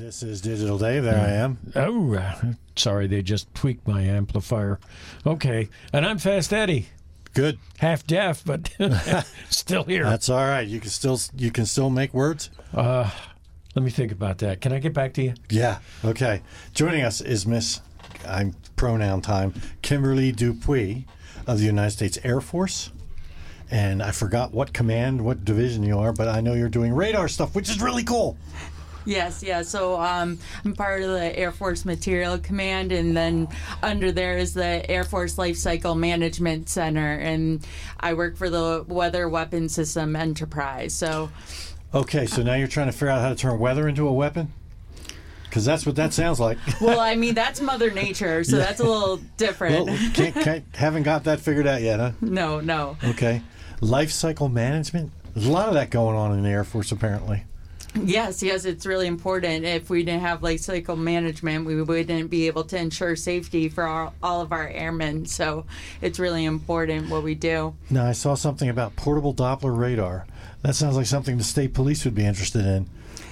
This is Digital Dave. There I am. Oh, sorry, they just tweaked my amplifier. Okay, and I'm Fast Eddie. Good. Half deaf, but still here. That's all right. You can still make words. Let me think about that. Can I get back to you? Yeah. Okay. Joining us is Miss, I'm pronoun time, Kimberly Dupuy of the United States Air Force. And I forgot what command, what division you are, but I know you're doing radar stuff, which is really cool. Yes, yeah. So I'm part of the Air Force Material Command, and then under there is the Air Force Life Cycle Management Center, and I work for the Weather Weapon System Enterprise. So, okay, so now you're trying to figure out how to turn weather into a weapon? Because that's what that sounds like. Well, I mean, that's Mother Nature, so that's a little different. Well, haven't got that figured out yet, huh? No. Okay. Life cycle management? There's a lot of that going on in the Air Force, apparently. Yes, it's really important. If we didn't have life cycle management, we wouldn't be able to ensure safety for all of our airmen. So it's really important what we do. Now, I saw something about portable Doppler radar. That sounds like something the state police would be interested in.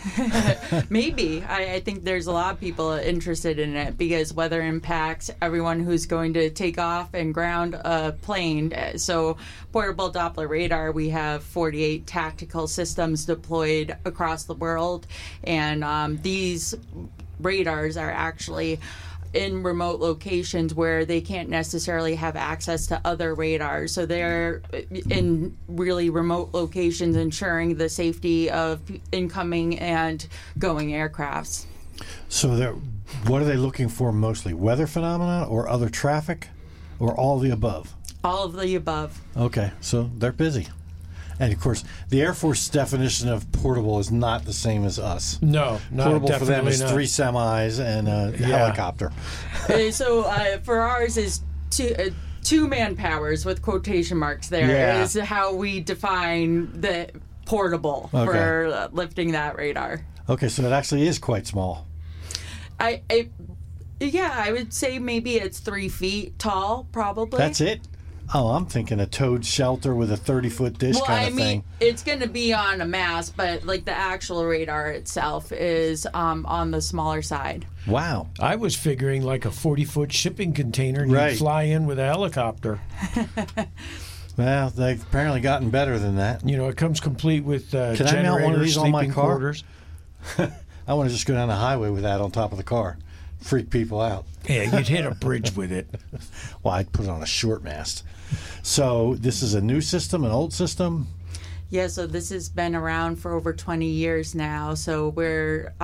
Maybe. I think there's a lot of people interested in it because weather impacts everyone who's going to take off and ground a plane. So portable Doppler radar, we have 48 tactical systems deployed across the world. And these radars are actually in remote locations where they can't necessarily have access to other radars. So they're in really remote locations ensuring the safety of incoming and going aircrafts. So what are they looking for mostly? Weather phenomena or other traffic or all of the above? All of the above. Okay, so they're busy. And, of course, the Air Force definition of portable is not the same as us. No, portable for them is not. 3 semis and a helicopter. So for ours is two manpowers with quotation marks there is how we define the portable for lifting that radar. Okay, so it actually is quite small. I would say maybe it's 3 feet tall, probably. That's it? Oh, I'm thinking a towed shelter with a 30-foot dish kind of thing. Well, I mean, it's going to be on a mast, but like the actual radar itself is on the smaller side. Wow. I was figuring like a 40-foot shipping container and you'd fly in with a helicopter. Well, they've apparently gotten better than that. You know, it comes complete with Can I mount one of these on my car? Quarters. I want to just go down the highway with that on top of the car. Freak people out. Yeah, you'd hit a bridge with it. Well, I'd put it on a short mast. So this is a new system, an old system? Yeah, so this has been around for over 20 years now. So we're,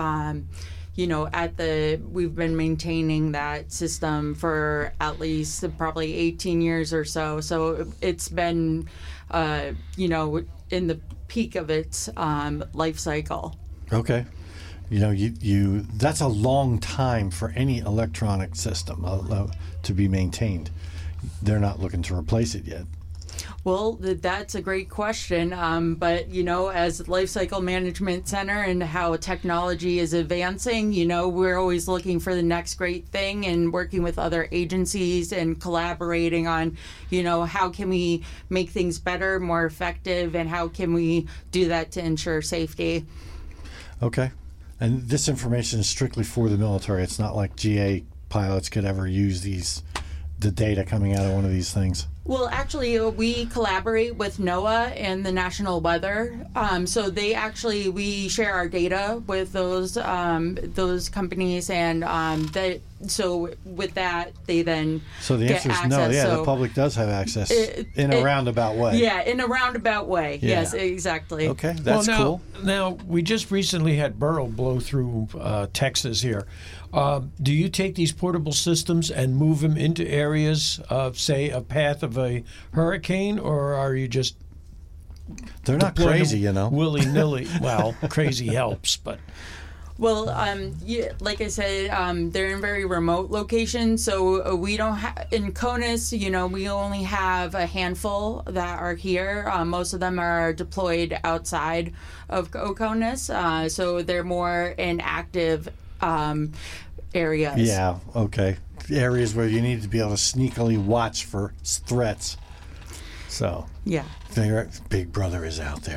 we've been maintaining that system for at least probably 18 years or so. So it's been, in the peak of its life cycle. Okay. You know, that's a long time for any electronic system to be maintained. They're not looking to replace it yet. Well, that's a great question. But, as Life Cycle Management Center and how technology is advancing, we're always looking for the next great thing and working with other agencies and collaborating on, how can we make things better, more effective, and how can we do that to ensure safety. Okay. And this information is strictly for the military. It's not like GA pilots could ever use the data coming out of one of these things. Well, actually, we collaborate with NOAA and the National Weather. So we share our data with those companies, and so with that, they then So the answer is no. Yeah, the public does have access in a roundabout way. Yeah, in a roundabout way. Yeah. Yes, exactly. Okay, that's cool. Now, we just recently had Beryl blow through Texas here. Do you take these portable systems and move them into areas of, say, a path of a hurricane, or are you just... They're not crazy, Willy-nilly. Well, crazy helps, but... Well, like I said, they're in very remote locations, so we don't in CONUS, we only have a handful that are here. Most of them are deployed outside of CONUS, so they're more in active areas. Yeah, okay. Areas where you need to be able to sneakily watch for threats. So, yeah, Big Brother is out there.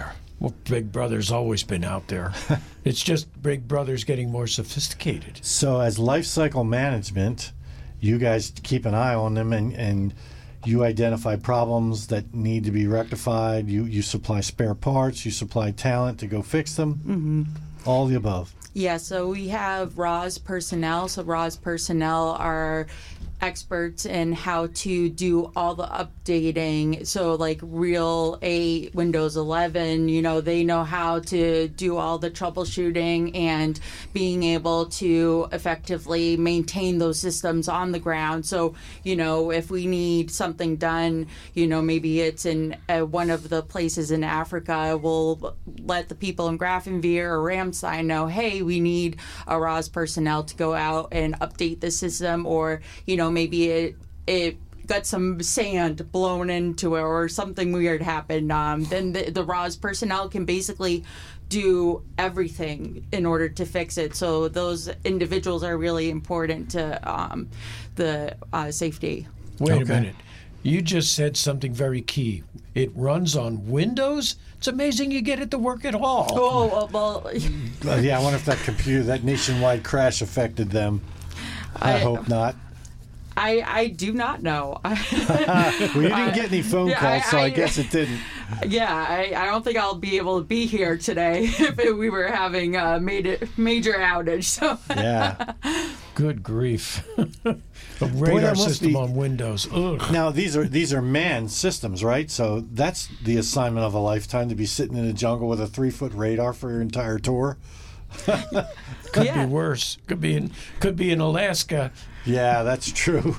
Well, Big Brother's always been out there. It's just Big Brother's getting more sophisticated. So as life cycle management, you guys keep an eye on them, and you identify problems that need to be rectified. You supply spare parts. You supply talent to go fix them. Mm-hmm. All the above. Yeah, so we have RAWS personnel. So RAWS personnel are experts in how to do all the updating. So like Real 8, Windows 11, they know how to do all the troubleshooting and being able to effectively maintain those systems on the ground. So, if we need something done, maybe it's in one of the places in Africa, we'll let the people in Grafenweer or Ramstein know, hey, we need a RAWS personnel to go out and update the system, or, maybe it got some sand blown into it or something weird happened. Then the RAWS personnel can basically do everything in order to fix it. So those individuals are really important to the safety. Wait a minute. You just said something very key. It runs on Windows? It's amazing you get it to work at all. Oh, well. Yeah, I wonder if that nationwide crash affected them. I hope not. I do not know. Well, you didn't get any phone calls, so I guess it didn't. Yeah, I don't think I'll be able to be here today if we were having a major outage. So. Yeah. Good grief. A radar system on Windows. Ugh. Now, these are manned systems, right? So that's the assignment of a lifetime, to be sitting in the jungle with a 3-foot radar for your entire tour. Could be worse. Could be in Alaska. Yeah, that's true.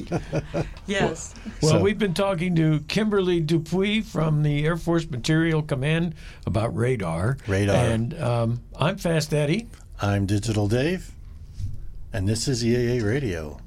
Yes. Well, we've been talking to Kimberly Dupuy from the Air Force Material Command about radar. And I'm Fast Eddie. I'm Digital Dave. And this is EAA Radio.